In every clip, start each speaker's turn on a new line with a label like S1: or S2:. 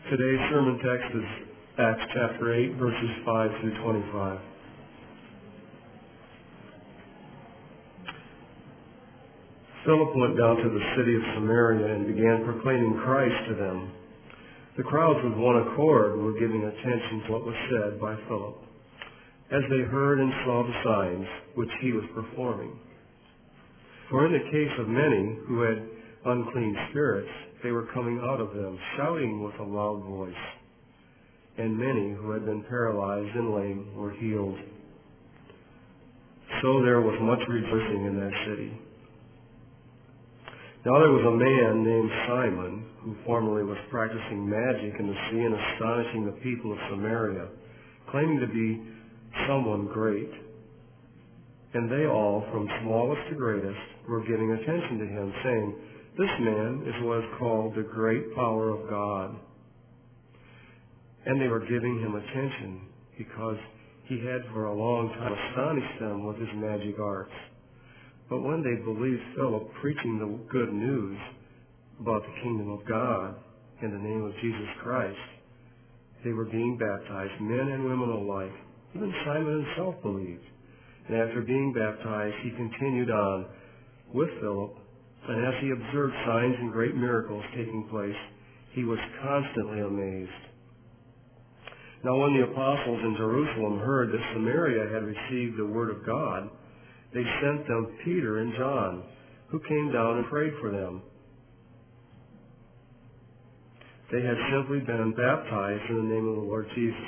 S1: Today's sermon text is Acts chapter 8, verses 5 through 25. Philip went down to the city of Samaria and began proclaiming Christ to them. The crowds with one accord were giving attention to what was said by Philip, as they heard and saw the signs which he was performing. For in the case of many who had unclean spirits, they were coming out of them, shouting with a loud voice, and many who had been paralyzed and lame were healed. So there was much rejoicing in that city. Now there was a man named Simon, who formerly was practicing magic in the sea and astonishing the people of Samaria, claiming to be someone great. And they all, from smallest to greatest, were giving attention to him, saying, "This man is what is called the great power of God." And they were giving him attention because he had for a long time astonished them with his magic arts. But when they believed Philip preaching the good news about the kingdom of God in the name of Jesus Christ, they were being baptized, men and women alike. Even Simon himself believed. And after being baptized, he continued on with Philip, and as he observed signs and great miracles taking place, he was constantly amazed. Now when the apostles in Jerusalem heard that Samaria had received the word of God, they sent them Peter and John, who came down and prayed for them. They had simply been baptized in the name of the Lord Jesus.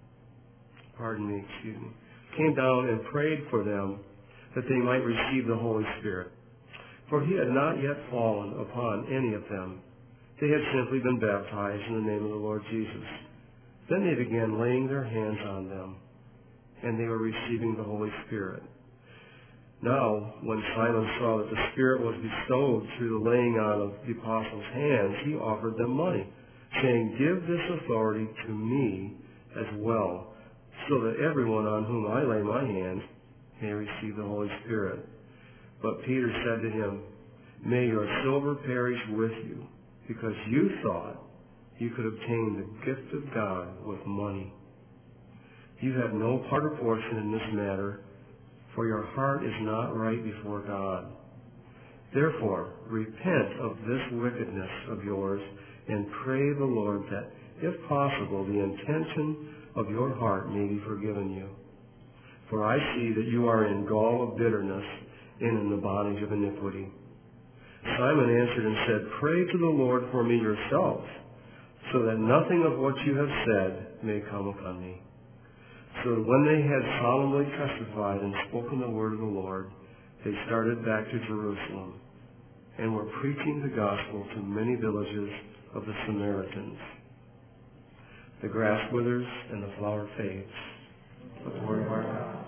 S1: Came down and prayed for them that they might receive the Holy Spirit. For he had not yet fallen upon any of them. They had simply been baptized in the name of the Lord Jesus. Then they began laying their hands on them, and they were receiving the Holy Spirit. Now, when Simon saw that the Spirit was bestowed through the laying on of the apostles' hands, he offered them money, saying, "Give this authority to me as well, so that everyone on whom I lay my hands may receive the Holy Spirit." But Peter said to him, "May your silver perish with you, because you thought you could obtain the gift of God with money. You have no part or portion in this matter, for your heart is not right before God. Therefore, repent of this wickedness of yours and pray the Lord that, if possible, the intention of your heart may be forgiven you. For I see that you are in gall of bitterness and in the bondage of iniquity." Simon answered and said, "Pray to the Lord for me yourself, so that nothing of what you have said may come upon me." So when they had solemnly testified and spoken the word of the Lord, they started back to Jerusalem and were preaching the gospel to many villages of the Samaritans. The grass withers and the flower fades, but the word of our God.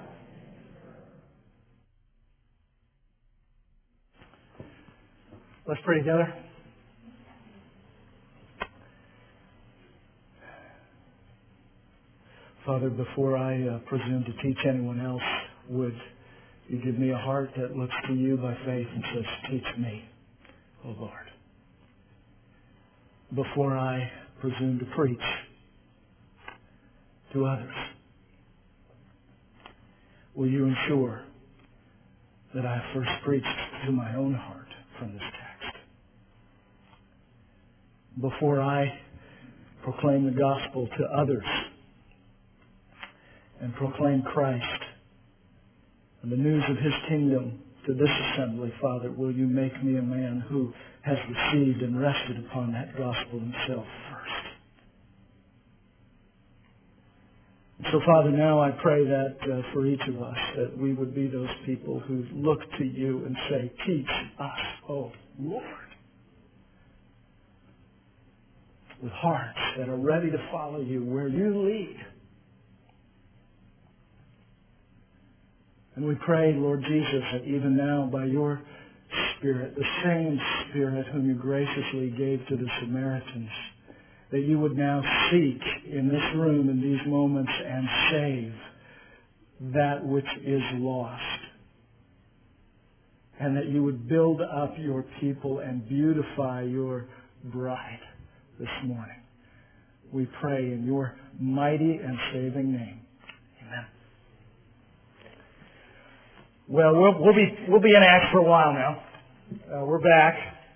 S2: Let's pray together. Father, before I presume to teach anyone else, would you give me a heart that looks to you by faith and says, "Teach me, O Lord." Before I presume to preach to others, will you ensure that I have first preached to my own heart from this text? Before I proclaim the gospel to others and proclaim Christ and the news of his kingdom to this assembly, Father, will you make me a man who has received and rested upon that gospel himself first? So, Father, now I pray that for each of us, that we would be those people who look to you and say, "Teach us, O Lord," with hearts that are ready to follow you where you lead. And we pray, Lord Jesus, that even now by your Spirit, the same Spirit whom you graciously gave to the Samaritans, that you would now seek in this room in these moments and save that which is lost. And that you would build up your people and beautify your bride this morning. We pray in your mighty and saving name. Amen. Well, we'll be in Acts for a while now. We're back.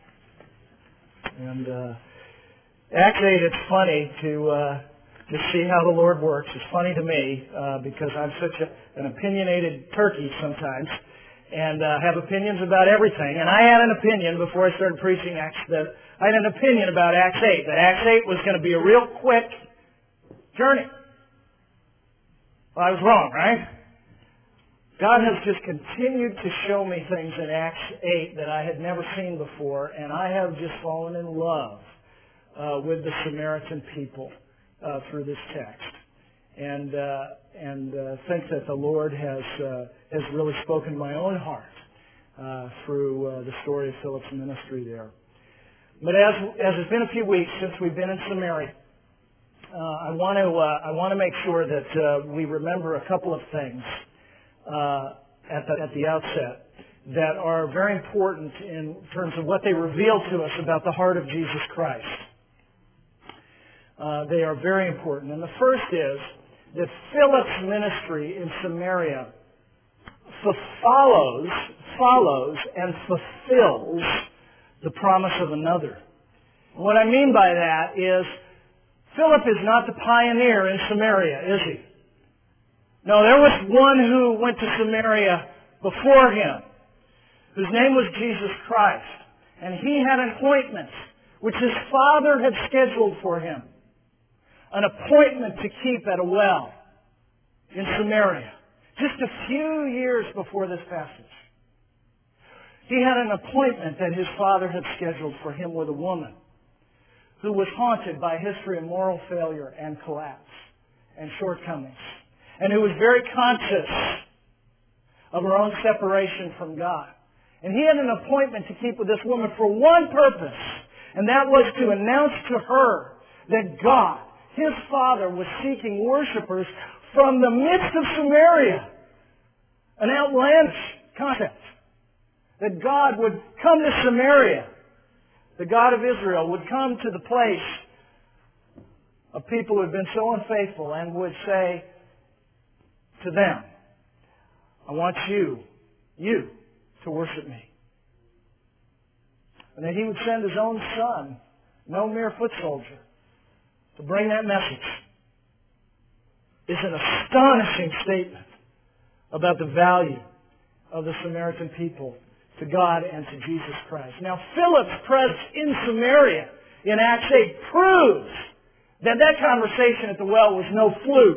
S2: And Acts 8, it's funny to see how the Lord works. It's funny to me because I'm such an opinionated turkey sometimes and have opinions about everything. And I had an opinion before I started preaching I had an opinion about Acts 8, that Acts 8 was going to be a real quick journey. Well, I was wrong, right? God has just continued to show me things in Acts 8 that I had never seen before, and I have just fallen in love with the Samaritan people through this text, and think that the Lord has really spoken my own heart through the story of Philip's ministry there. But as it's been a few weeks since we've been in Samaria, I want to make sure that we remember a couple of things at the outset that are very important in terms of what they reveal to us about the heart of Jesus Christ. They are very important. And the first is that Philip's ministry in Samaria follows and fulfills the promise of another. What I mean by that is Philip is not the pioneer in Samaria, is he? No, there was one who went to Samaria before him, whose name was Jesus Christ. And he had an appointment which his Father had scheduled for him. An appointment to keep at a well in Samaria. Just a few years before this passage. He had an appointment that his Father had scheduled for him with a woman who was haunted by history of moral failure and collapse and shortcomings, and who was very conscious of her own separation from God. And he had an appointment to keep with this woman for one purpose, and that was to announce to her that God, his Father, was seeking worshipers from the midst of Samaria. An outlandish concept. That God would come to Samaria. The God of Israel would come to the place of people who had been so unfaithful and would say to them, I want you to worship me. And that he would send his own Son, no mere foot soldier, to bring that message. Is an astonishing statement about the value of the Samaritan people to God and to Jesus Christ. Now, Philip's presence in Samaria in Acts 8 proves that conversation at the well was no fluke.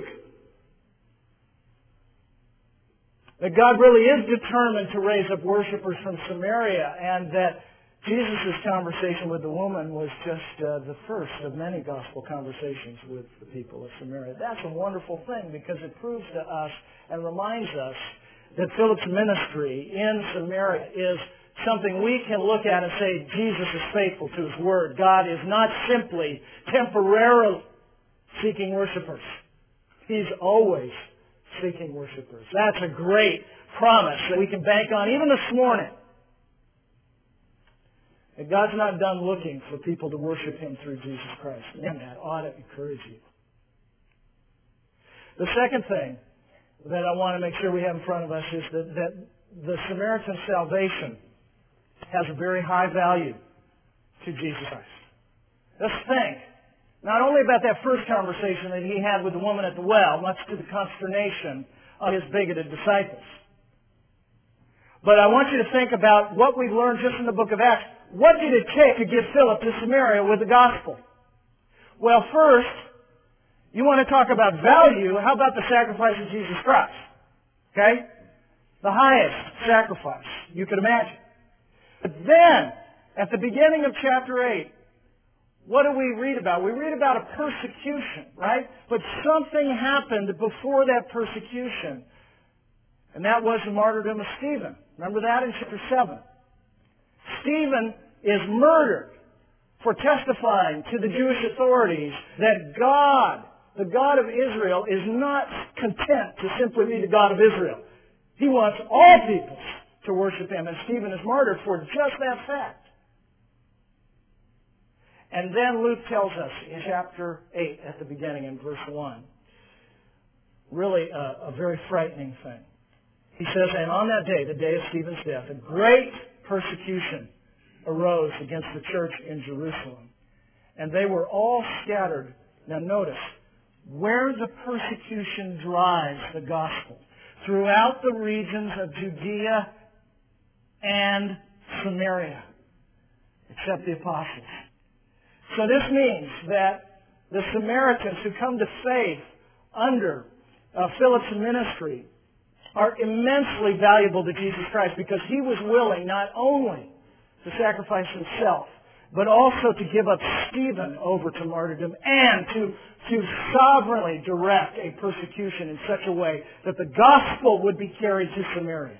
S2: That God really is determined to raise up worshipers from Samaria, and that Jesus' conversation with the woman was just the first of many gospel conversations with the people of Samaria. That's a wonderful thing because it proves to us and reminds us that Philip's ministry in Samaria is something we can look at and say, Jesus is faithful to His Word. God is not simply temporarily seeking worshipers. He's always seeking worshipers. That's a great promise that we can bank on even this morning. That God's not done looking for people to worship Him through Jesus Christ. And that ought to encourage you. The second thing that I want to make sure we have in front of us is that the Samaritan salvation has a very high value to Jesus Christ. Let's think not only about that first conversation that he had with the woman at the well, much to the consternation of his bigoted disciples. But I want you to think about what we've learned just in the book of Acts. What did it take to get Philip to Samaria with the gospel? Well, first, you want to talk about value, how about the sacrifice of Jesus Christ? Okay? The highest sacrifice you could imagine. But then, at the beginning of chapter 8, what do we read about? We read about a persecution, right? But something happened before that persecution. And that was the martyrdom of Stephen. Remember that in chapter 7? Stephen is murdered for testifying to the Jewish authorities that God, the God of Israel, is not content to simply be the God of Israel. He wants all peoples to worship Him, and Stephen is martyred for just that fact. And then Luke tells us in chapter 8 at the beginning in verse 1, really a very frightening thing. He says, and on that day, the day of Stephen's death, a great persecution arose against the church in Jerusalem. And they were all scattered. Now notice, where the persecution drives the gospel, throughout the regions of Judea and Samaria, except the apostles. So this means that the Samaritans who come to faith under Philip's ministry are immensely valuable to Jesus Christ because he was willing not only to sacrifice himself, but also to give up Stephen over to martyrdom and to sovereignly direct a persecution in such a way that the gospel would be carried to Samaria.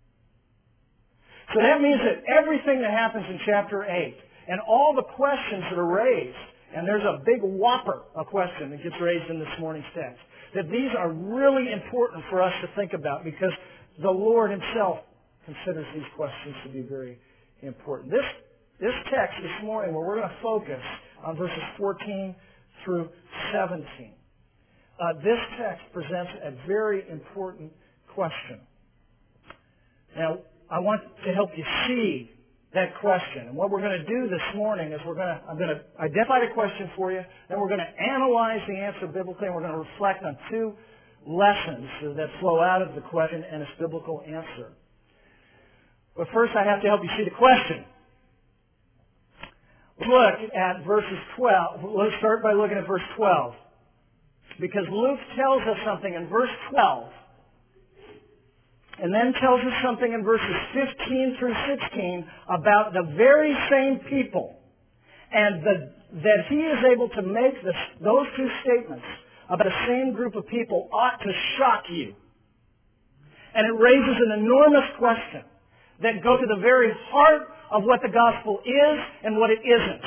S2: So that means that everything that happens in chapter 8 and all the questions that are raised, and there's a big whopper of question that gets raised in this morning's text, that these are really important for us to think about because the Lord himself considers these questions to be very important. This text this morning, where we're going to focus on verses 14 through 17, this text presents a very important question. Now, I want to help you see that question. And what we're going to do this morning is I'm going to identify the question for you, then we're going to analyze the answer biblically, and we're going to reflect on two lessons that flow out of the question and its biblical answer. But first, I have to help you see the question. Look at verses 12. Let's start by looking at verse 12. Because Luke tells us something in verse 12, and then tells us something in verses 15 through 16 about the very same people, and that he is able to make those two statements about the same group of people ought to shock you. And it raises an enormous question that goes to the very heart of what the gospel is and what it isn't.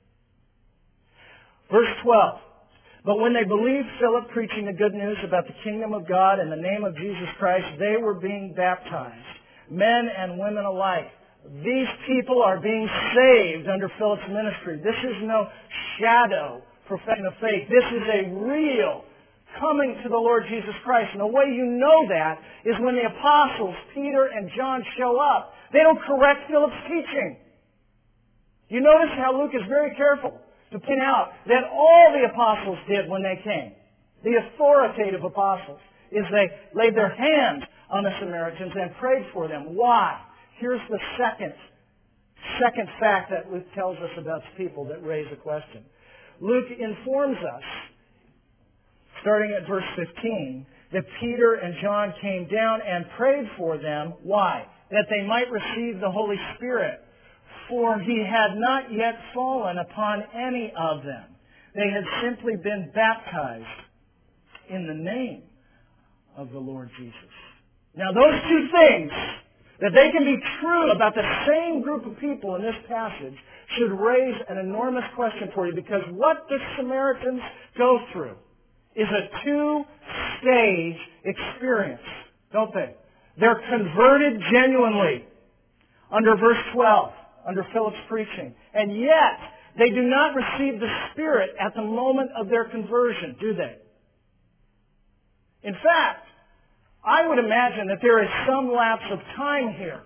S2: Verse 12. But when they believed Philip preaching the good news about the kingdom of God in the name of Jesus Christ, they were being baptized, men and women alike. These people are being saved under Philip's ministry. This is no shadow profession of faith. This is a real coming to the Lord Jesus Christ. And the way you know that is when the apostles, Peter and John, show up. They don't correct Philip's teaching. You notice how Luke is very careful to point out that all the apostles did when they came, the authoritative apostles, is they laid their hands on the Samaritans and prayed for them. Why? Here's the second fact that Luke tells us about people that raise a question. Luke informs us, starting at verse 15, that Peter and John came down and prayed for them. Why? That they might receive the Holy Spirit. For he had not yet fallen upon any of them. They had simply been baptized in the name of the Lord Jesus. Now those two things, that they can be true about the same group of people in this passage, should raise an enormous question for you, because what the Samaritans go through is a two-stage experience, don't they? They're converted genuinely under verse 12. Under Philip's preaching. And yet, they do not receive the Spirit at the moment of their conversion, do they? In fact, I would imagine that there is some lapse of time here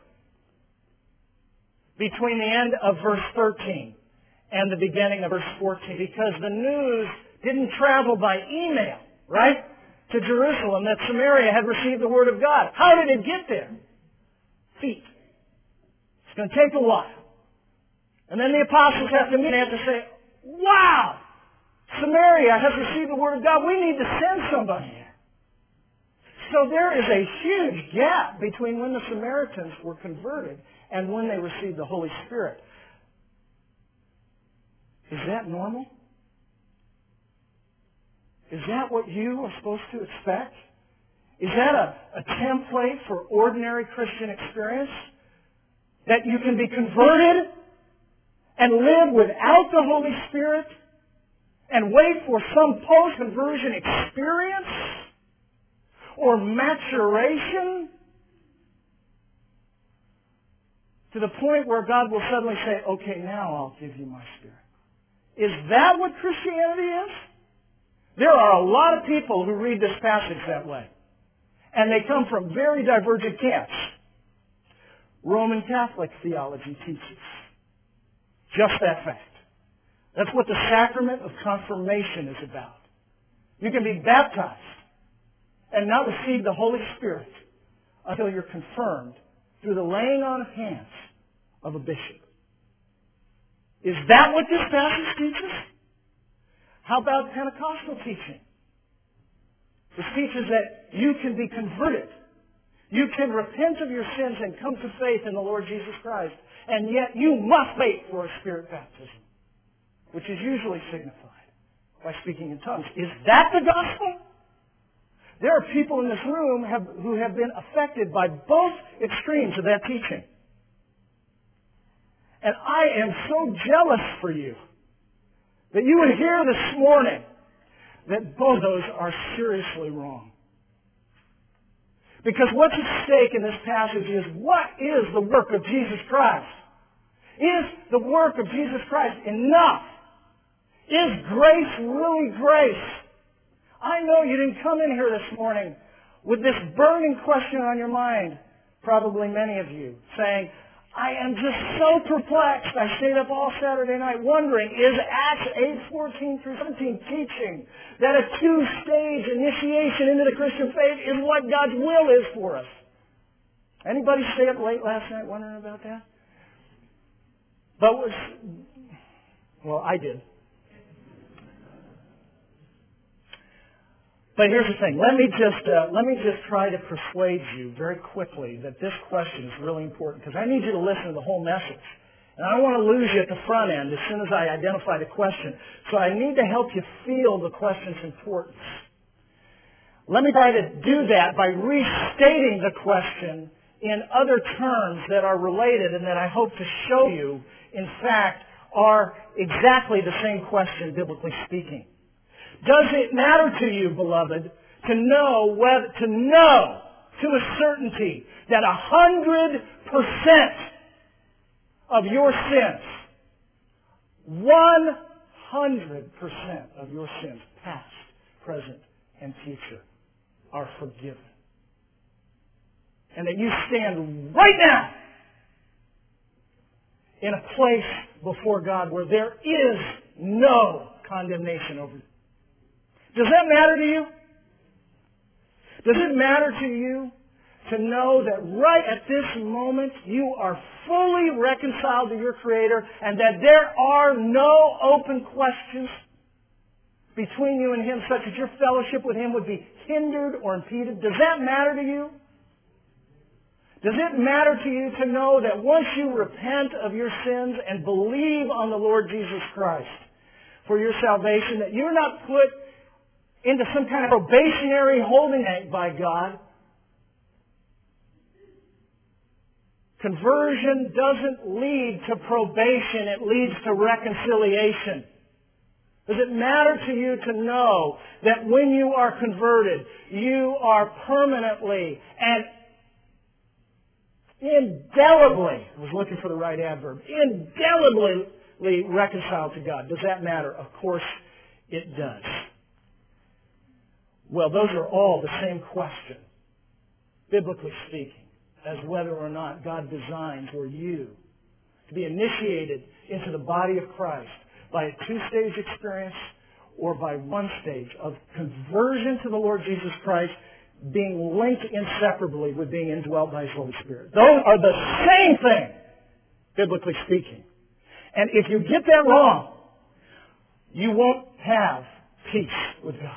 S2: between the end of verse 13 and the beginning of verse 14, because the news didn't travel by email, right, to Jerusalem that Samaria had received the Word of God. How did it get there? Feet. It's going to take a while. And then the apostles have to meet and they have to say, wow, Samaria has received the Word of God. We need to send somebody here. So there is a huge gap between when the Samaritans were converted and when they received the Holy Spirit. Is that normal? Is that what you are supposed to expect? Is that a template for ordinary Christian experience? That you can be converted and live without the Holy Spirit and wait for some post-conversion experience or maturation to the point where God will suddenly say, okay, now I'll give you my Spirit. Is that what Christianity is? There are a lot of people who read this passage that way. And they come from very divergent camps. Roman Catholic theology teaches just that fact. That's what the sacrament of confirmation is about. You can be baptized and not receive the Holy Spirit until you're confirmed through the laying on of hands of a bishop. Is that what this passage teaches? How about Pentecostal teaching? This teaches that you can be converted. You can repent of your sins and come to faith in the Lord Jesus Christ. And yet you must wait for a Spirit baptism, which is usually signified by speaking in tongues. Is that the gospel? There are people in this room who have been affected by both extremes of that teaching. And I am so jealous for you that you would hear this morning that both of those are seriously wrong. Because what's at stake in this passage is, what is the work of Jesus Christ? Is the work of Jesus Christ enough? Is grace really grace? I know you didn't come in here this morning with this burning question on your mind, probably many of you, saying, I am just so perplexed. I stayed up all Saturday night wondering, is Acts 8:14 through 17 teaching that a two-stage initiation into the Christian faith is what God's will is for us? Anybody stay up late last night wondering about that? Well, I did. But here's the thing. Let me just try to persuade you very quickly that this question is really important, because I need you to listen to the whole message. And I don't want to lose you at the front end as soon as I identify the question. So I need to help you feel the question's importance. Let me try to do that by restating the question in other terms that are related and that I hope to show you, in fact, are exactly the same question, biblically speaking. Does it matter to you, beloved, to know to a certainty that 100% of your sins, 100% of your sins, past, present, and future, are forgiven? And that you stand right now in a place before God where there is no condemnation over you. Does that matter to you? Does it matter to you to know that right at this moment you are fully reconciled to your Creator and that there are no open questions between you and Him such that your fellowship with Him would be hindered or impeded? Does that matter to you? Does it matter to you to know that once you repent of your sins and believe on the Lord Jesus Christ for your salvation, that you're not put into some kind of probationary holding by God? Conversion doesn't lead to probation, it leads to reconciliation. Does it matter to you to know that when you are converted, you are permanently and indelibly, I was looking for the right adverb, indelibly reconciled to God? Does that matter? Of course it does. Well, those are all the same question, biblically speaking, as whether or not God designs for you to be initiated into the body of Christ by a two-stage experience or by one stage of conversion to the Lord Jesus Christ being linked inseparably with being indwelt by His Holy Spirit. Those are the same thing, biblically speaking. And if you get that wrong, you won't have peace with God.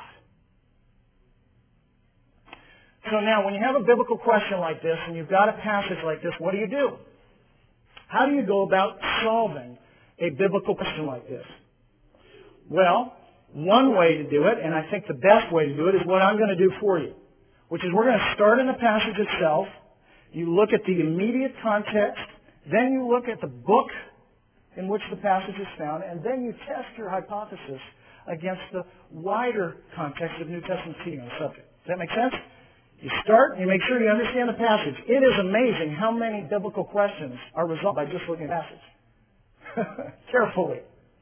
S2: So now, when you have a biblical question like this and you've got a passage like this, what do you do? How do you go about solving a biblical question like this? Well, one way to do it, and I think the best way to do it, is what I'm going to do for you, which is we're going to start in the passage itself. You look at the immediate context, then you look at the book in which the passage is found, and then you test your hypothesis against the wider context of New Testament teaching on the subject. Does that make sense? You start and you make sure you understand the passage. It is amazing how many biblical questions are resolved by just looking at the passage carefully.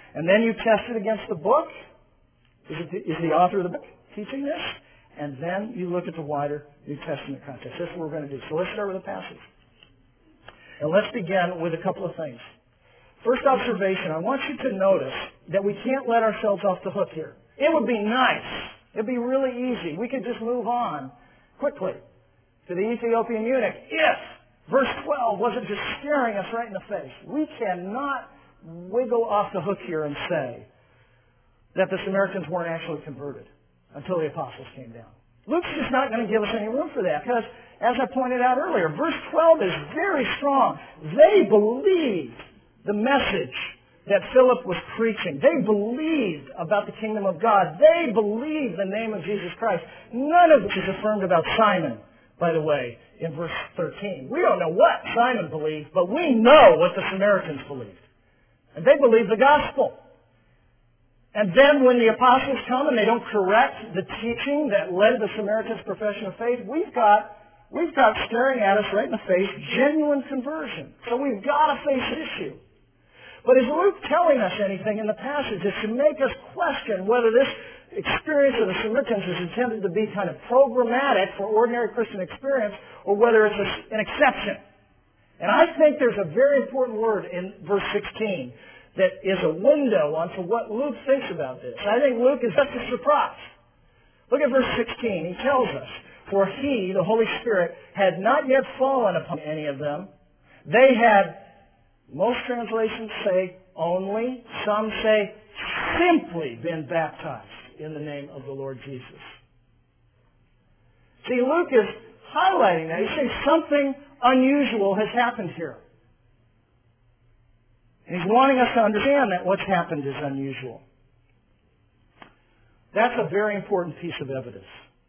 S2: And then you test it against the book. Is the author of the book teaching this? And then you look at the wider New Testament context. That's what we're going to do. So let's start with the passage. And let's begin with a couple of things. First observation, I want you to notice that we can't let ourselves off the hook here. It would be nice. It would be really easy. We could just move on quickly to the Ethiopian eunuch if verse 12 wasn't just staring us right in the face. We cannot wiggle off the hook here and say that the Samaritans weren't actually converted until the apostles came down. Luke's just not going to give us any room for that because, as I pointed out earlier, verse 12 is very strong. They believed the message that Philip was preaching. They believed about the kingdom of God. They believed the name of Jesus Christ. None of this is affirmed about Simon, by the way, in verse 13. We don't know what Simon believed, but we know what the Samaritans believed. And they believed the gospel. And then when the apostles come and they don't correct the teaching that led the Samaritans' profession of faith, we've got staring at us right in the face genuine conversion. So we've got to face this issue. But is Luke telling us anything in the passage that should make us question whether this experience of the Samaritans is intended to be kind of programmatic for ordinary Christian experience or whether it's an exception? And I think there's a very important word in verse 16 that is a window onto what Luke thinks about this. I think Luke is just as surprised. Look at verse 16. He tells us, for he, the Holy Spirit, had not yet fallen upon any of them. They had, most translations say only, some say simply been baptized in the name of the Lord Jesus. See, Luke is highlighting that. He's saying something unusual has happened here. And he's wanting us to understand that what's happened is unusual. That's a very important piece of evidence.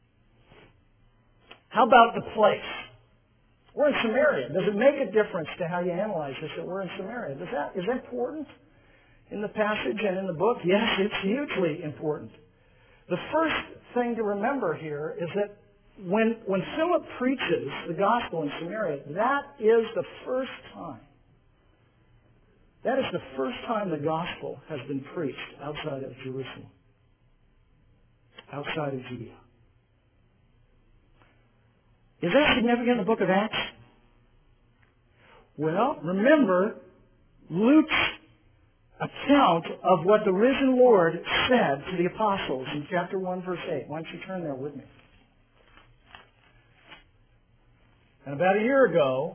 S2: How about the place? We're in Samaria. Does it make a difference to how you analyze this that we're in Samaria? Is that important in the passage and in the book? Yes, it's hugely important. The first thing to remember here is that when Philip preaches the gospel in Samaria, that is the first time. That is the first time the gospel has been preached outside of Jerusalem, outside of Judea. Is that significant in the book of Acts? Well, remember Luke's account of what the risen Lord said to the apostles in chapter 1, verse 8. Why don't you turn there with me? And about a year ago,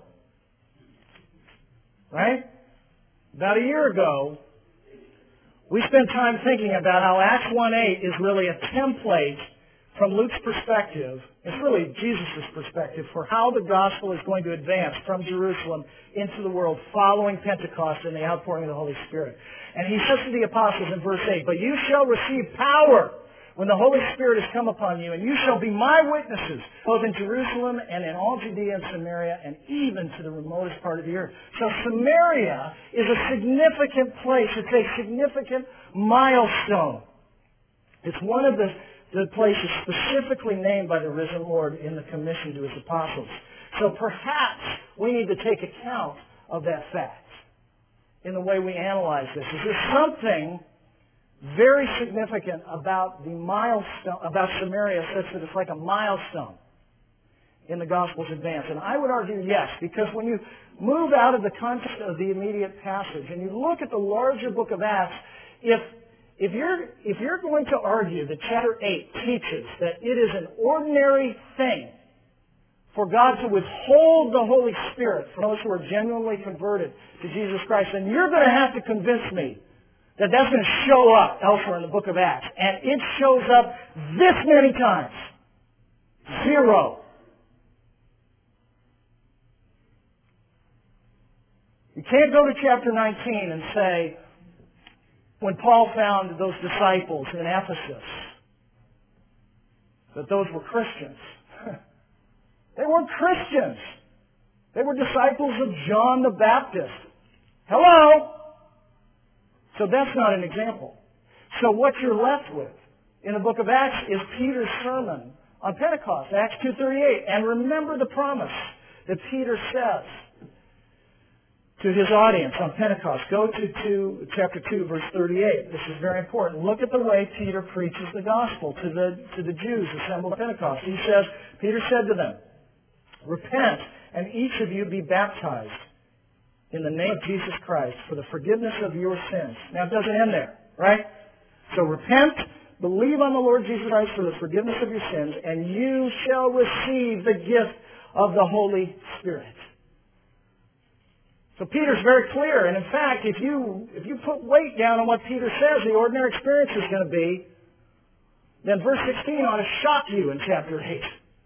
S2: right? About a year ago, we spent time thinking about how Acts 1:8 is really a template from Luke's perspective. It's really Jesus' perspective for how the gospel is going to advance from Jerusalem into the world following Pentecost and the outpouring of the Holy Spirit. And he says to the apostles in verse 8, but you shall receive power when the Holy Spirit has come upon you, and you shall be my witnesses, both in Jerusalem and in all Judea and Samaria, and even to the remotest part of the earth. So Samaria is a significant place. It's a significant milestone. It's one of the places specifically named by the risen Lord in the commission to his apostles. So perhaps we need to take account of that fact in the way we analyze this. Is there something very significant about the milestone, about Samaria, such that it's like a milestone in the gospel's advance? And I would argue yes, because when you move out of the context of the immediate passage and you look at the larger book of Acts, if you're going to argue that chapter 8 teaches that it is an ordinary thing for God to withhold the Holy Spirit from those who are genuinely converted to Jesus Christ, then you're going to have to convince me that that's going to show up elsewhere in the book of Acts. And it shows up this many times. 0. You can't go to chapter 19 and say, when Paul found those disciples in Ephesus, that those were Christians. They weren't Christians. They were disciples of John the Baptist. Hello? So that's not an example. So what you're left with in the book of Acts is Peter's sermon on Pentecost, Acts 2:38. And remember the promise that Peter says to his audience on Pentecost. Go to chapter 2, verse 38. This is very important. Look at the way Peter preaches the gospel to the Jews assembled at Pentecost. He says, Peter said to them, "Repent, and each of you be baptized in the name of Jesus Christ for the forgiveness of your sins." Now, it doesn't end there, right? So repent, believe on the Lord Jesus Christ for the forgiveness of your sins, and you shall receive the gift of the Holy Spirit. So Peter's very clear, and in fact, if you put weight down on what Peter says the ordinary experience is going to be, then verse 16 ought to shock you in chapter 8.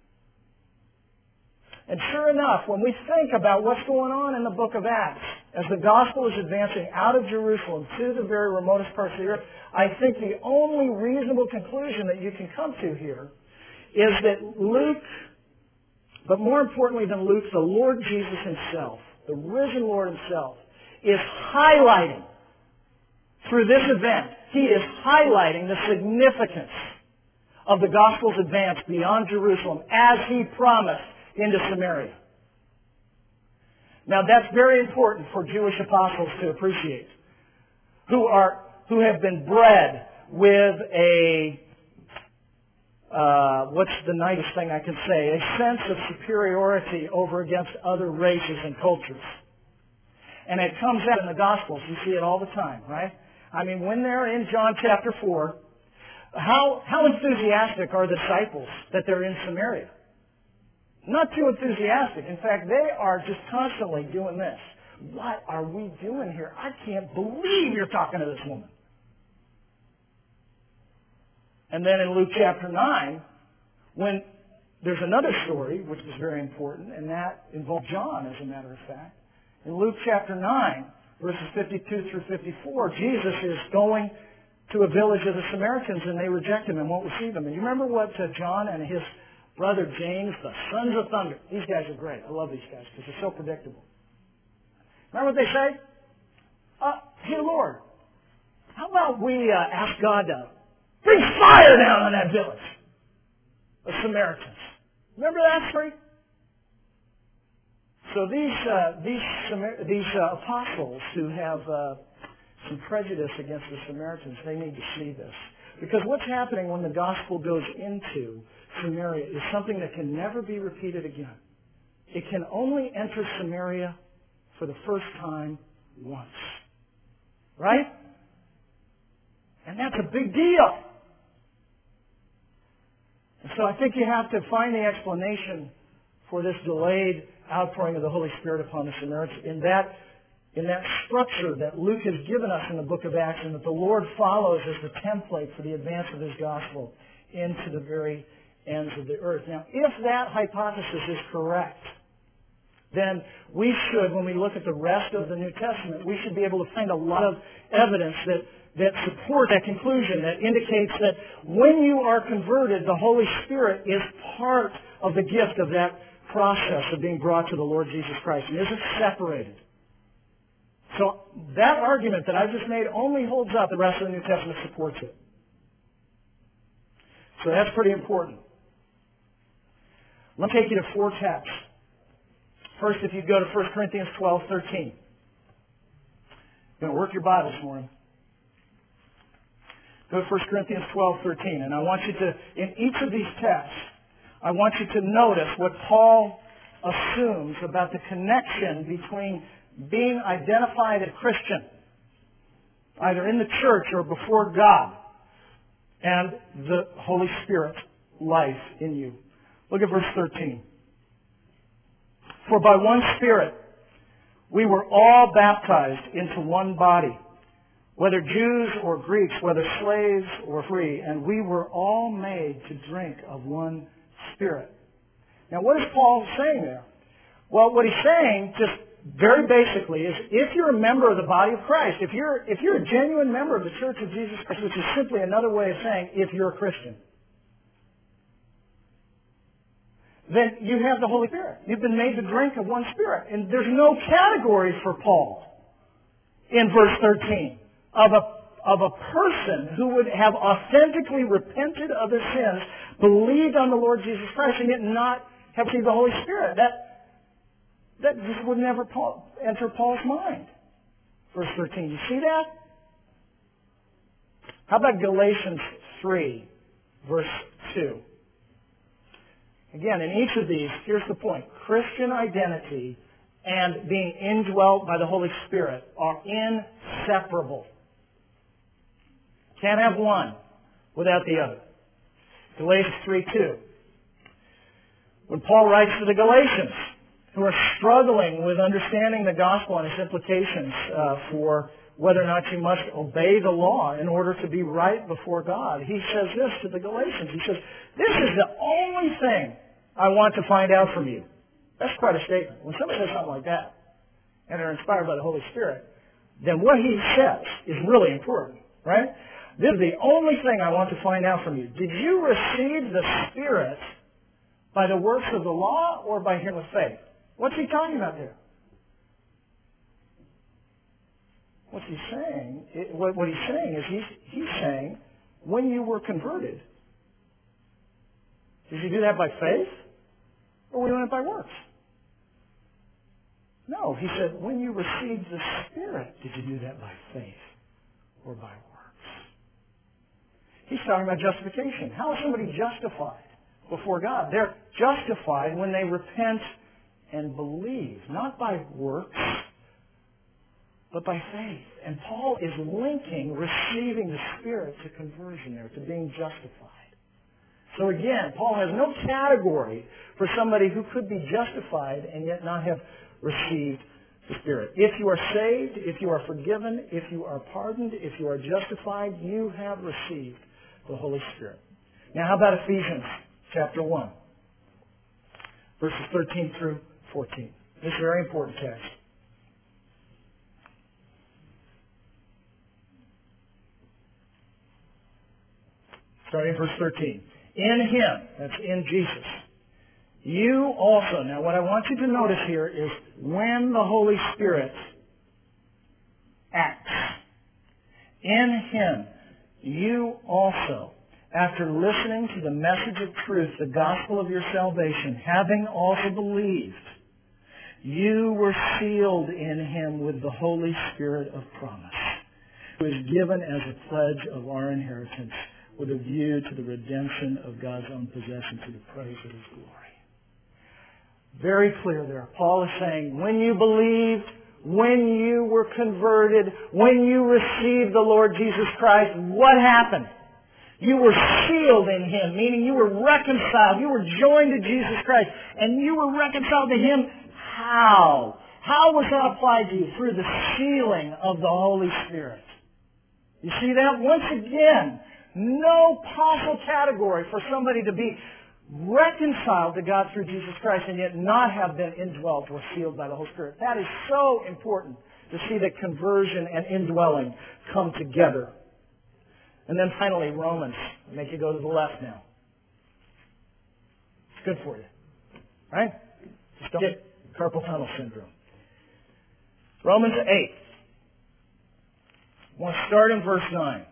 S2: And sure enough, when we think about what's going on in the book of Acts, as the gospel is advancing out of Jerusalem to the very remotest parts of the earth, I think the only reasonable conclusion that you can come to here is that Luke, but more importantly than Luke, the Lord Jesus himself, the risen Lord himself, is highlighting, through this event, he is highlighting the significance of the gospel's advance beyond Jerusalem as he promised into Samaria. Now that's very important for Jewish apostles to appreciate, who have been bred with a what's the nicest thing I can say? A sense of superiority over against other races and cultures. And it comes out in the Gospels. You see it all the time, right? I mean, when they're in John chapter 4, how enthusiastic are the disciples that they're in Samaria? Not too enthusiastic. In fact, they are just constantly doing this. What are we doing here? I can't believe you're talking to this woman. And then in Luke chapter 9, when there's another story, which is very important, and that involved John, as a matter of fact. In Luke chapter 9, verses 52 through 54, Jesus is going to a village of the Samaritans, and they reject him and won't receive him. And you remember what John and his brother James, the sons of thunder, these guys are great. I love these guys because they're so predictable. Remember what they say? Hey, Lord, how about we ask God to bring fire down on that village of Samaritans? Remember that story? So these apostles who have some prejudice against the Samaritans, they need to see this. Because what's happening when the gospel goes into Samaria is something that can never be repeated again. It can only enter Samaria for the first time once. Right? And that's a big deal. And so I think you have to find the explanation for this delayed outpouring of the Holy Spirit upon the Samaritans in that structure that Luke has given us in the book of Acts, and that the Lord follows as the template for the advance of his gospel into the very ends of the earth. Now, if that hypothesis is correct, then we should, when we look at the rest of the New Testament, we should be able to find a lot of evidence that support that conclusion, that indicates that when you are converted, the Holy Spirit is part of the gift of that process of being brought to the Lord Jesus Christ and isn't separated. So that argument that I just made only holds up. The rest of the New Testament supports it. So that's pretty important. Let me take you to 4 texts. First, if you go to 1 Corinthians 12:13. You're going to work your Bible this morning. Go to 1 Corinthians 12:13. And I want you to, in each of these texts, I want you to notice what Paul assumes about the connection between being identified as Christian, either in the church or before God, and the Holy Spirit life in you. Look at verse 13. For by one Spirit we were all baptized into one body, whether Jews or Greeks, whether slaves or free, and we were all made to drink of one Spirit. Now what is Paul saying there? Well, what he's saying, just very basically, is if you're a member of the body of Christ, if you're a genuine member of the Church of Jesus Christ, which is simply another way of saying if you're a Christian, then you have the Holy Spirit. You've been made to drink of one Spirit. And there's no category for Paul in verse 13 of a person who would have authentically repented of his sins, believed on the Lord Jesus Christ, and yet not have received the Holy Spirit. That just would never enter Paul's mind. Verse 13, you see that? How about Galatians 3, verse 2? Again, in each of these, here's the point. Christian identity and being indwelt by the Holy Spirit are inseparable. Can't have one without the other. Galatians 3:2. When Paul writes to the Galatians, who are struggling with understanding the gospel and its implications for whether or not you must obey the law in order to be right before God, he says this to the Galatians. He says, this is the only thing I want to find out from you. That's quite a statement. When somebody says something like that, and they're inspired by the Holy Spirit, then what he says is really important, right? This is the only thing I want to find out from you. Did you receive the Spirit by the works of the law or by hearing with faith? What's he talking about there? What's he saying? What he's saying is he's saying when you were converted, did you do that by faith or were you doing it by works? No, he said when you received the Spirit, did you do that by faith or by works? He's talking about justification. How is somebody justified before God? They're justified when they repent and believe, not by works, but by faith. And Paul is linking receiving the Spirit to conversion there, to being justified. So again, Paul has no category for somebody who could be justified and yet not have received the Spirit. If you are saved, if you are forgiven, if you are pardoned, if you are justified, you have received the Holy Spirit. Now how about Ephesians chapter 1, verses 13 through 14. This is a very important text. Starting in verse 13. In Him, that's in Jesus, you also, now what I want you to notice here is when the Holy Spirit acts, in Him, you also, after listening to the message of truth, the gospel of your salvation, having also believed, you were sealed in Him with the Holy Spirit of promise, who is given as a pledge of our inheritance with a view to the redemption of God's own possession to the praise of His glory. Very clear there. Paul is saying, when you believed, when you were converted, when you received the Lord Jesus Christ, what happened? You were sealed in Him, meaning you were reconciled. You were joined to Jesus Christ, and you were reconciled to Him. How? How was that applied to you? Through the sealing of the Holy Spirit. You see that? Once again, no possible category for somebody to be reconciled to God through Jesus Christ and yet not have been indwelt or sealed by the Holy Spirit. That is so important to see that conversion and indwelling come together. And then finally, Romans. I'll make you go to the left now. It's good for you. Right? Just don't get carpal tunnel syndrome. Romans 8. I want to start in verse 9.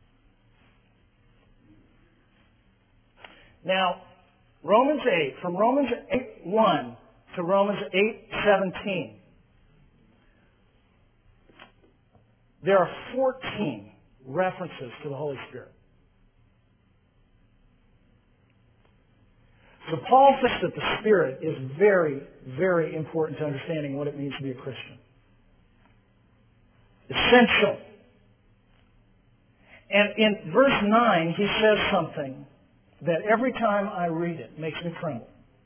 S2: Now, Romans 8, from Romans 8:1 to Romans 8:17, there are 14 references to the Holy Spirit. So Paul thinks that the Spirit is very, very important to understanding what it means to be a Christian. Essential. And in verse 9, he says something that every time I read it makes me tremble.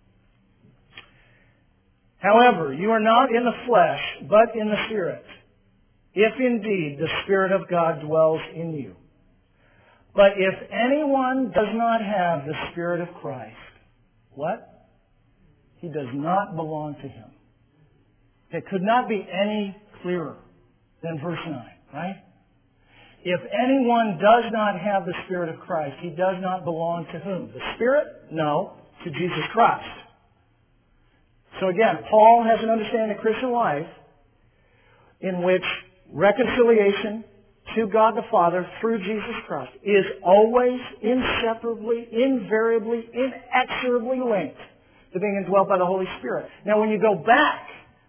S2: However, you are not in the flesh, but in the Spirit, if indeed the Spirit of God dwells in you. But if anyone does not have the Spirit of Christ, what? He does not belong to Him. It could not be any clearer than verse 9, right? If anyone does not have the Spirit of Christ, he does not belong to whom? The Spirit? No, to Jesus Christ. So again, Paul has an understanding of Christian life in which reconciliation to God the Father through Jesus Christ is always, inseparably, invariably, inexorably linked to being indwelt by the Holy Spirit. Now when you go back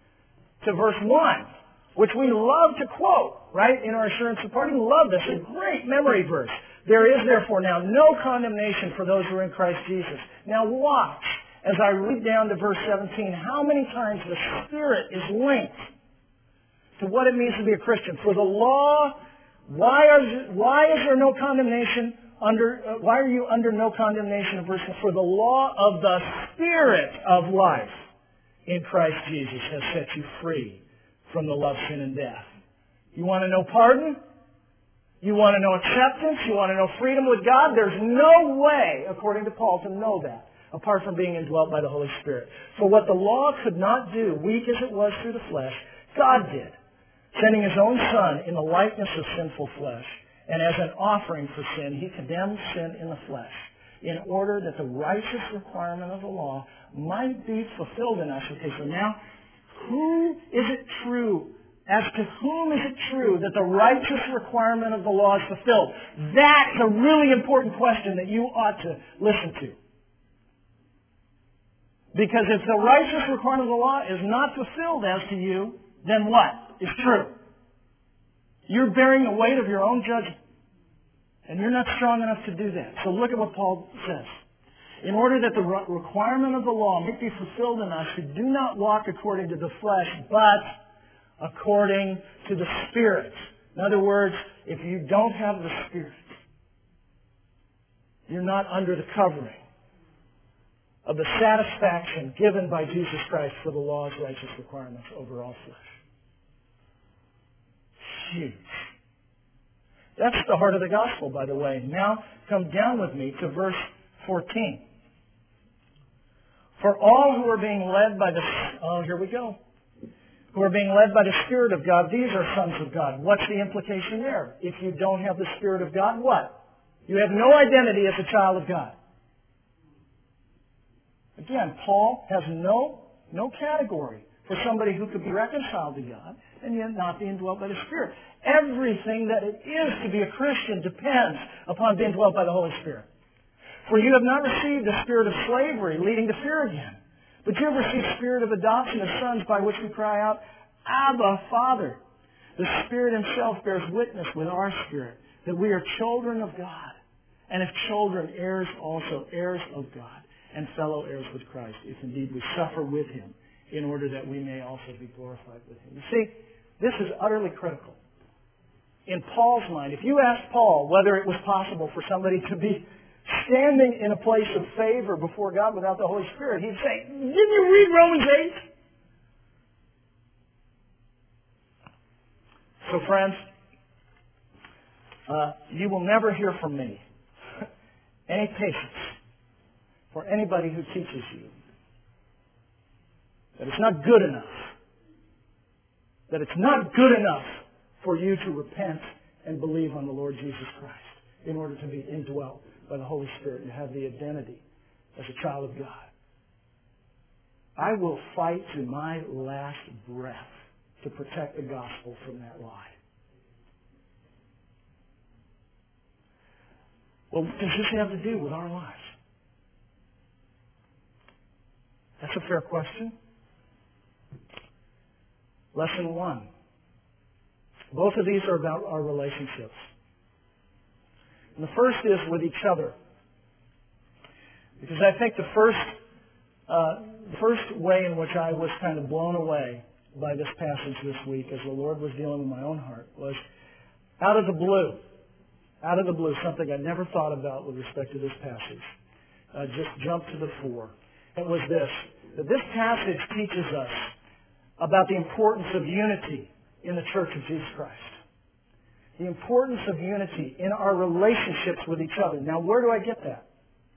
S2: to verse 1, which we love to quote, right, in our assurance of pardon. Love this. A great memory verse. There is therefore now no condemnation for those who are in Christ Jesus. Now watch, as I read down to verse 17, how many times the Spirit is linked to what it means to be a Christian. For the law, why is there no condemnation why are you under no condemnation? Verse 1, for the law of the Spirit of life in Christ Jesus has set you free from the law of sin and death. You want to know pardon? You want to know acceptance? You want to know freedom with God? There's no way, according to Paul, to know that apart from being indwelt by the Holy Spirit. For what the law could not do, weak as it was through the flesh, God did, sending His own Son in the likeness of sinful flesh. And as an offering for sin, He condemned sin in the flesh, in order that the righteous requirement of the law might be fulfilled in us. Okay, so now, as to whom is it true that the righteous requirement of the law is fulfilled? That's a really important question that you ought to listen to. Because if the righteous requirement of the law is not fulfilled as to you, then what is true? You're bearing the weight of your own judgment. And you're not strong enough to do that. So look at what Paul says. In order that the requirement of the law may be fulfilled in us who do not walk according to the flesh, but according to the Spirit. In other words, if you don't have the Spirit, you're not under the covering of the satisfaction given by Jesus Christ for the law's righteous requirements over all flesh. Huge. That's the heart of the gospel, by the way. Now, come down with me to verse 14. For all who are being led by who are being led by the Spirit of God, these are sons of God. What's the implication there? If you don't have the Spirit of God, what? You have no identity as a child of God. Again, Paul has no category for somebody who could be reconciled to God and yet not be indwelt by the Spirit. Everything that it is to be a Christian depends upon being indwelt by the Holy Spirit. For you have not received the spirit of slavery, leading to fear again, but you have received the spirit of adoption as sons, by which we cry out, Abba, Father. The Spirit Himself bears witness with our spirit that we are children of God, and if children, heirs also, heirs of God, and fellow heirs with Christ, if indeed we suffer with Him, in order that we may also be glorified with Him. You see, this is utterly critical. In Paul's mind, if you asked Paul whether it was possible for somebody to be standing in a place of favor before God without the Holy Spirit, he'd say, didn't you read Romans 8? So friends, you will never hear from me any patience for anybody who teaches you that it's not good enough. That it's not good enough for you to repent and believe on the Lord Jesus Christ in order to be indwelt by the Holy Spirit and have the identity as a child of God. I will fight to my last breath to protect the gospel from that lie. Well, what does this have to do with our lives? That's a fair question. Lesson 1. Both of these are about our relationships. And the first is with each other. Because I think the first way in which I was kind of blown away by this passage this week as the Lord was dealing with my own heart was out of the blue, something I never thought about with respect to this passage. Just jumped to the fore. It was this, that this passage teaches us about the importance of unity in the Church of Jesus Christ. The importance of unity in our relationships with each other. Now, where do I get that?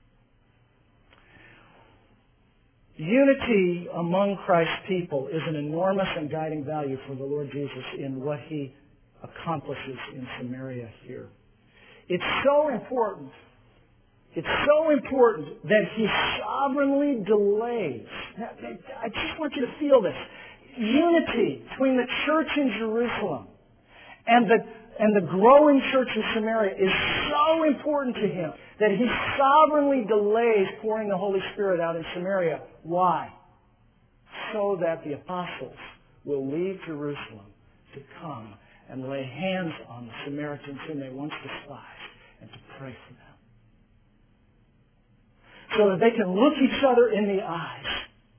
S2: Unity among Christ's people is an enormous and guiding value for the Lord Jesus in what He accomplishes in Samaria here. It's so important. It's so important that He sovereignly delays. Now, I just want you to feel this. Unity between the church in Jerusalem and the growing church in Samaria is so important to Him that He sovereignly delays pouring the Holy Spirit out in Samaria. Why? So that the apostles will leave Jerusalem to come and lay hands on the Samaritans whom they once despised and to pray for them. So that they can look each other in the eyes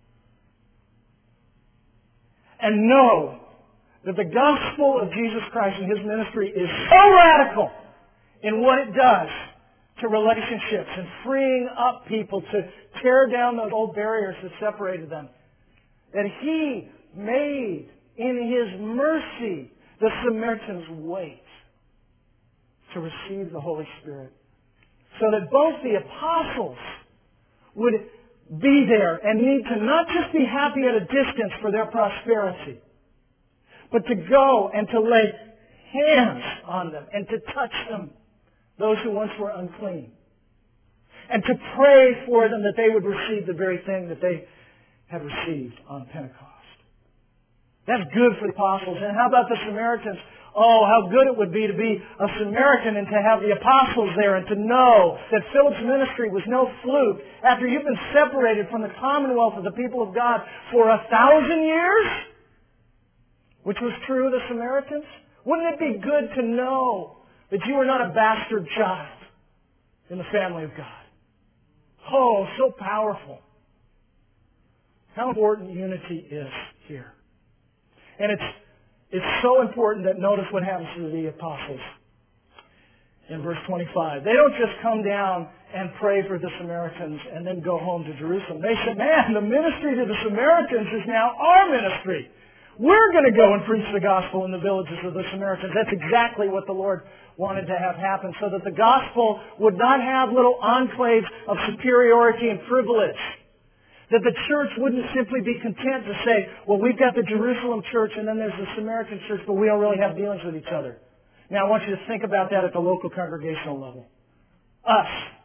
S2: and know that the gospel of Jesus Christ and His ministry is so radical in what it does to relationships and freeing up people to tear down those old barriers that separated them, that He made in His mercy the Samaritans wait to receive the Holy Spirit, so that both the apostles would be there and need to not just be happy at a distance for their prosperity, but to go and to lay hands on them and to touch them, those who once were unclean, and to pray for them that they would receive the very thing that they had received on Pentecost. That's good for the apostles. And how about the Samaritans? Oh, how good it would be to be a Samaritan and to have the apostles there and to know that Philip's ministry was no fluke. After you've been separated from the commonwealth of the people of God for 1,000 years, which was true of the Samaritans, wouldn't it be good to know that you are not a bastard child in the family of God? Oh, so powerful. How important unity is here. And it's so important that notice what happens to the apostles in verse 25. They don't just come down and pray for the Samaritans and then go home to Jerusalem. They said, man, the ministry to the Samaritans is now our ministry. We're going to go and preach the gospel in the villages of the Samaritans. That's exactly what the Lord wanted to have happen, so that the gospel would not have little enclaves of superiority and privilege. That the church wouldn't simply be content to say, well, we've got the Jerusalem church and then there's the Samaritan church, but we don't really have dealings with each other. Now, I want you to think about that at the local congregational level. Us.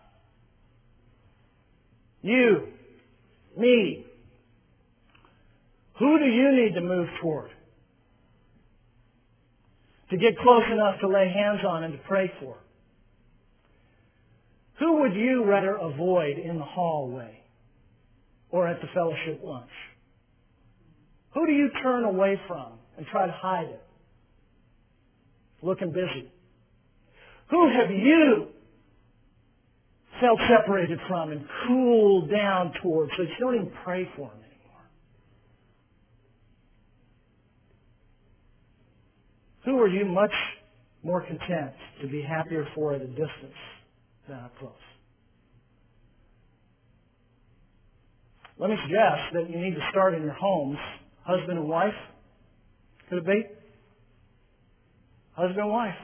S2: You. Me. Who do you need to move toward? To get close enough to lay hands on and to pray for? Who would you rather avoid in the hallway or at the fellowship lunch? Who do you turn away from and try to hide it? Looking busy. Who have you felt separated from and cooled down towards so you don't even pray for them anymore? Who are you much more content to be happier for at a distance than up close? Let me suggest that you need to start in your homes, husband and wife. Could it be? Husband and wife.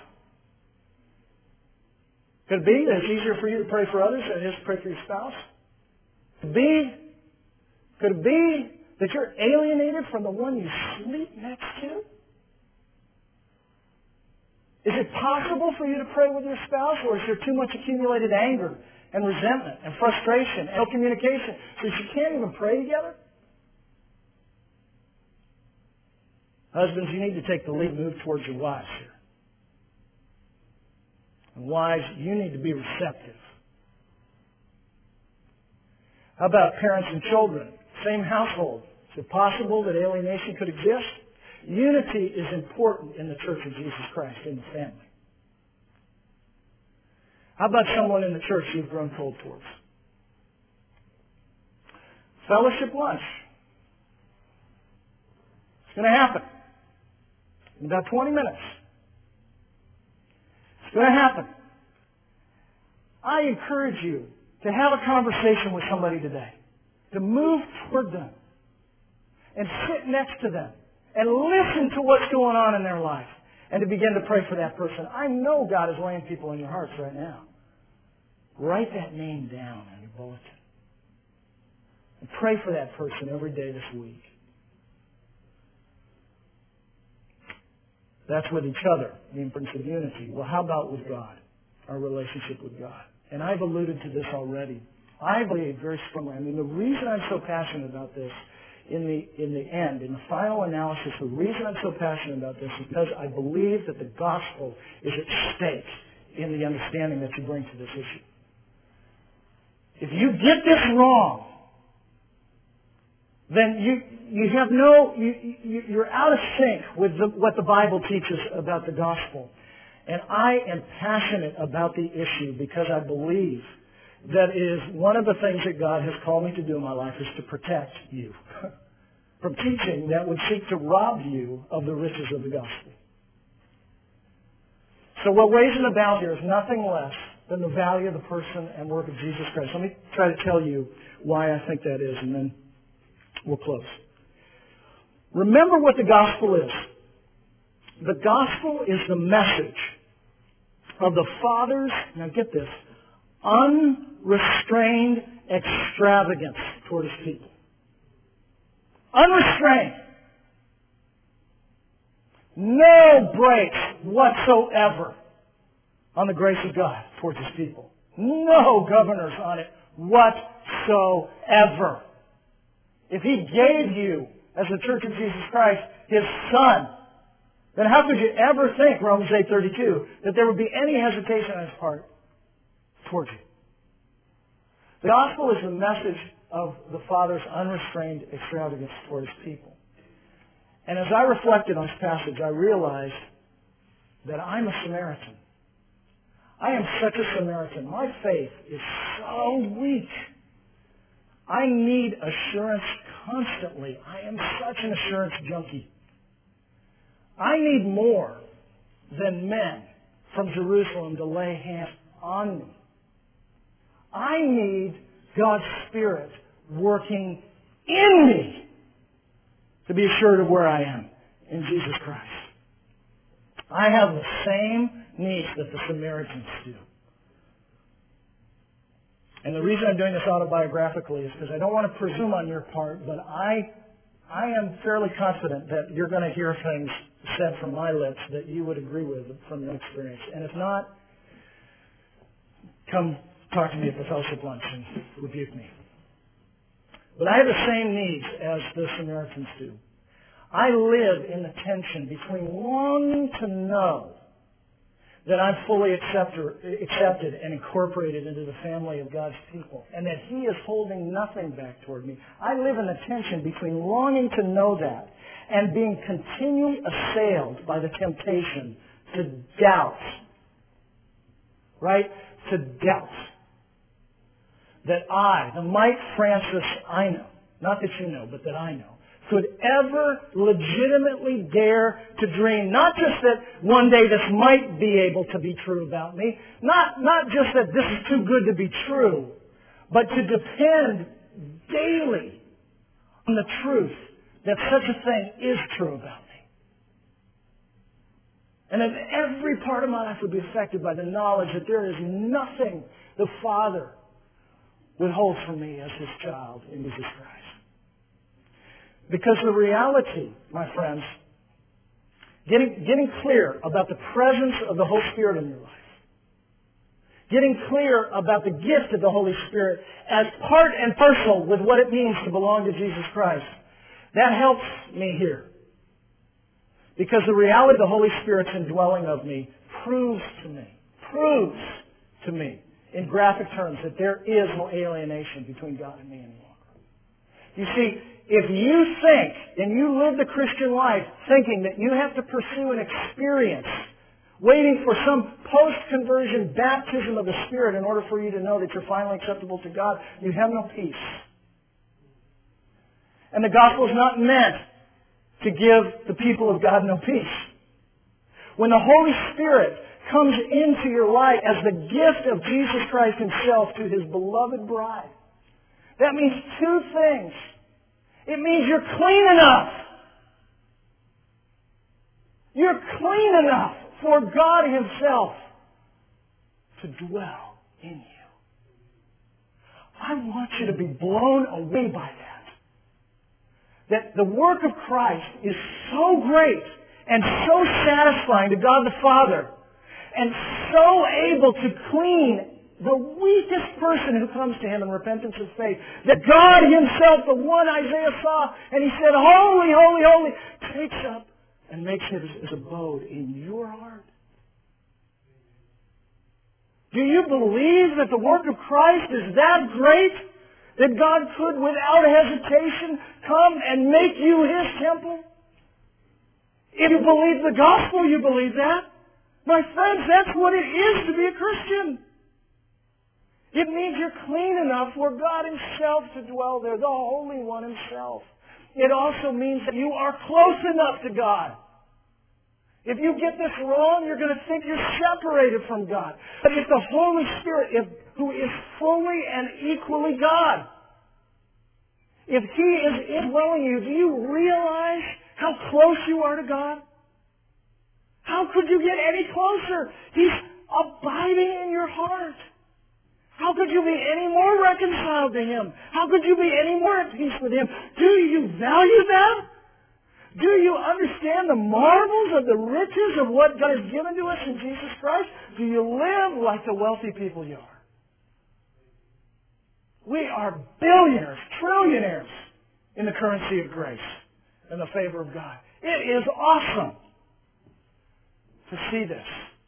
S2: Could it be that it's easier for you to pray for others than it is to pray for your spouse? Could it be that you're alienated from the one you sleep next to? Is it possible for you to pray with your spouse, or is there too much accumulated anger and resentment and frustration and no communication so that you can't even pray together? Husbands, you need to take the lead, move towards your wives here. And wives, you need to be receptive. How about parents and children? Same household. Is it possible that alienation could exist? Unity is important in the Church of Jesus Christ, in the family. How about someone in the church you've grown cold towards? Fellowship lunch. It's going to happen in about 20 minutes. It's going to happen. I encourage you to have a conversation with somebody today, to move toward them and sit next to them and listen to what's going on in their life and to begin to pray for that person. I know God is laying people in your hearts right now. Write that name down on your bulletin. And pray for that person every day this week. That's with each other, the importance of unity. Well, how about with God? Our relationship with God. And I've alluded to this already. I believe very strongly. I mean, the reason I'm so passionate about this in the end, in the final analysis, the reason I'm so passionate about this is because I believe that the gospel is at stake in the understanding that you bring to this issue. If you get this wrong, then you're out of sync with what the Bible teaches about the gospel. And I am passionate about the issue because I believe that is one of the things that God has called me to do in my life is to protect you from teaching that would seek to rob you of the riches of the gospel. So what weighs in the balance here is nothing less than the value of the person and work of Jesus Christ. Let me try to tell you why I think that is, and then we'll close. Remember what the gospel is. The gospel is the message of the Father's, now get this, unrestrained extravagance toward His people. Unrestrained. No brakes whatsoever on the grace of God towards His people. No governors on it whatsoever. If He gave you, as the Church of Jesus Christ, His Son, then how could you ever think, Romans 8:32, that there would be any hesitation on His part towards you? The gospel is the message of the Father's unrestrained extravagance toward His people. And as I reflected on this passage, I realized that I'm a Samaritan. I am such a Samaritan. My faith is so weak. I need assurance constantly. I am such an assurance junkie. I need more than men from Jerusalem to lay hands on me. I need God's Spirit working in me to be assured of where I am in Jesus Christ. I have the same needs that the Samaritans do. And the reason I'm doing this autobiographically is because I don't want to presume on your part, but I am fairly confident that you're going to hear things said from my lips that you would agree with from your experience. And if not, come talk to me at the fellowship lunch and rebuke me. But I have the same needs as the Samaritans do. I live in the tension between longing to know that I'm fully accepted and incorporated into the family of God's people, and that He is holding nothing back toward me. I live in the tension between longing to know that and being continually assailed by the temptation to doubt. Right? To doubt. That I, the Mike Francis I know, not that you know, but that I know, could ever legitimately dare to dream, not just that one day this might be able to be true about me, not just that this is too good to be true, but to depend daily on the truth that such a thing is true about me. And that every part of my life would be affected by the knowledge that there is nothing the Father withholds from me as His child in Jesus Christ. Because the reality, my friends, getting clear about the presence of the Holy Spirit in your life, getting clear about the gift of the Holy Spirit as part and parcel with what it means to belong to Jesus Christ, that helps me here. Because the reality of the Holy Spirit's indwelling of me proves to me, in graphic terms, that there is no alienation between God and me any longer. You see, if you think and you live the Christian life thinking that you have to pursue an experience, waiting for some post-conversion baptism of the Spirit in order for you to know that you're finally acceptable to God, you have no peace. And the gospel is not meant to give the people of God no peace. When the Holy Spirit comes into your life as the gift of Jesus Christ Himself to His beloved bride, that means two things. It means you're clean enough. You're clean enough for God Himself to dwell in you. I want you to be blown away by that. That the work of Christ is so great and so satisfying to God the Father and so able to clean the weakest person who comes to Him in repentance and faith, that God Himself, the one Isaiah saw, and He said, "Holy, holy, holy," takes up and makes His abode in your heart. Do you believe that the work of Christ is that great? That God could, without hesitation, come and make you His temple? If you believe the gospel, you believe that. My friends, that's what it is to be a Christian. It means you're clean enough for God Himself to dwell there, the Holy One Himself. It also means that you are close enough to God. If you get this wrong, you're going to think you're separated from God. But it's the Holy Spirit who is fully and equally God. If He is indwelling you, do you realize how close you are to God? How could you get any closer? He's abiding in your heart. How could you be any more reconciled to Him? How could you be any more at peace with Him? Do you value that? Do you understand the marvels of the riches of what God has given to us in Jesus Christ? Do you live like the wealthy people you are? We are billionaires, trillionaires in the currency of grace and the favor of God. It is awesome to see this.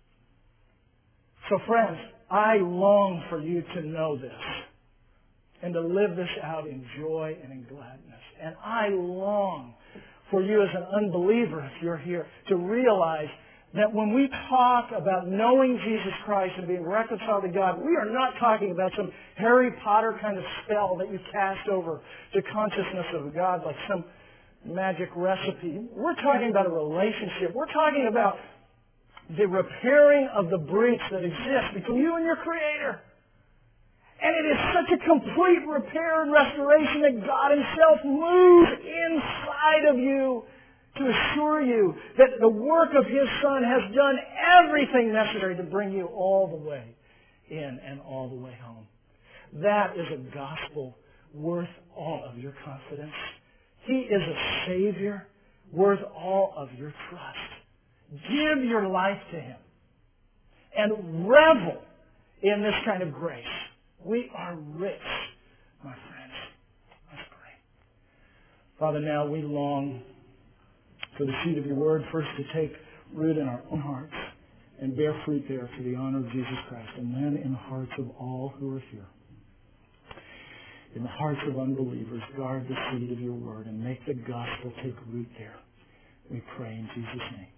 S2: So friends, I long for you to know this and to live this out in joy and in gladness. And I long for you as an unbeliever, if you're here, to realize that when we talk about knowing Jesus Christ and being reconciled to God, we are not talking about some Harry Potter kind of spell that you cast over the consciousness of God like some magic recipe. We're talking about a relationship. We're talking about the repairing of the breach that exists between you and your Creator. And it is such a complete repair and restoration that God Himself moves inside of you to assure you that the work of His Son has done everything necessary to bring you all the way in and all the way home. That is a gospel worth all of your confidence. He is a Savior worth all of your trust. Give your life to Him and revel in this kind of grace. We are rich, my friends. Let's pray. Father, now we long for the seed of your word first to take root in our own hearts and bear fruit there for the honor of Jesus Christ, and then in the hearts of all who are here. In the hearts of unbelievers, guard the seed of your word and make the gospel take root there. We pray in Jesus' name.